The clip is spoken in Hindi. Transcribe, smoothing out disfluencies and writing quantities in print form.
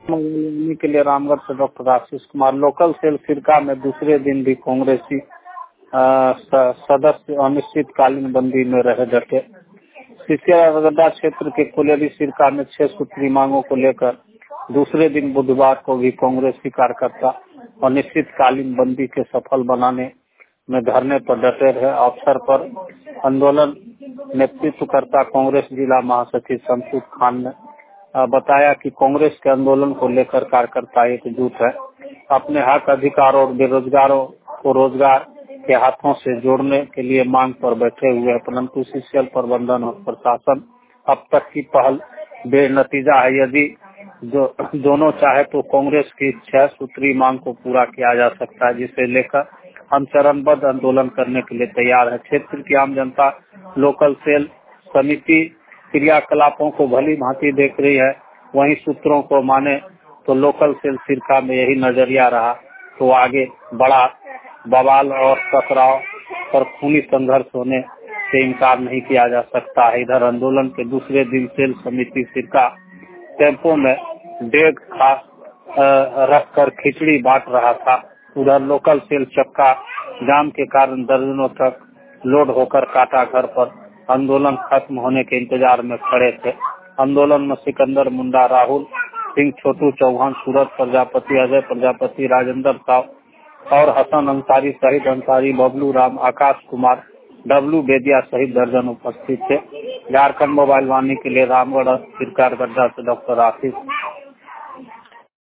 मंगलवानी के लिए रामगढ़ से डॉक्टर आशीष कुमार। लोकल सेल सिरका में दूसरे दिन भी कांग्रेसी सदस्य अनिश्चितकालीन बंदी में रहे डटे। सिरसा क्षेत्र के कोलेरी सिरका में 6 सूत्री मांगों को लेकर दूसरे दिन बुधवार को भी कांग्रेसी कार्यकर्ता अनिश्चितकालीन बंदी के सफल बनाने में धरने पर डटे रहे। अवसर पर आंदोलन नेतृत्वकर्ता कांग्रेस जिला महासचिव शमशूद खान ने बताया कि कांग्रेस के आंदोलन को लेकर कार्यकर्ता एकजुट है। अपने हक, अधिकार और बेरोजगारों को रोजगार के हाथों से जोड़ने के लिए मांग पर बैठे हुए हैं, परंतु सीसीएल प्रबंधन और प्रशासन अब तक की पहल बेनतीजा है। यदि दोनों चाहे तो कांग्रेस की 6 सूत्री मांग को पूरा किया जा सकता है, जिसे लेकर हम चरणबद्ध आंदोलन करने के लिए तैयार है। क्षेत्र की आम जनता लोकल सेल समिति क्रियाकलापों को भली भांति देख रही है। वहीं सूत्रों को माने तो लोकल सेल सिरका में यही नजरिया रहा तो आगे बड़ा बवाल और टकराव और खूनी संघर्ष होने से इनकार नहीं किया जा सकता है। इधर आंदोलन के दूसरे दिन सेल समिति सिरका टेम्पो में डेग रख कर खिचड़ी बांट रहा था। उधर लोकल सेल चक्का जाम के कारण दर्जनों तक लोड होकर काटा घर पर आंदोलन खत्म होने के इंतजार में खड़े थे। आंदोलन में सिकंदर मुंडा, राहुल सिंह, छोटू चौहान, सूरज प्रजापति, अजय प्रजापति, राजेंद्र साव और हसन अंसारी सहित अंसारी, बबलू राम, आकाश कुमार, डब्लू बेदिया सहित दर्जन उपस्थित थे। झारखंड मोबाइल वाणी के लिए रामगढ़ सिरका गड्ढा से डॉक्टर आशीष।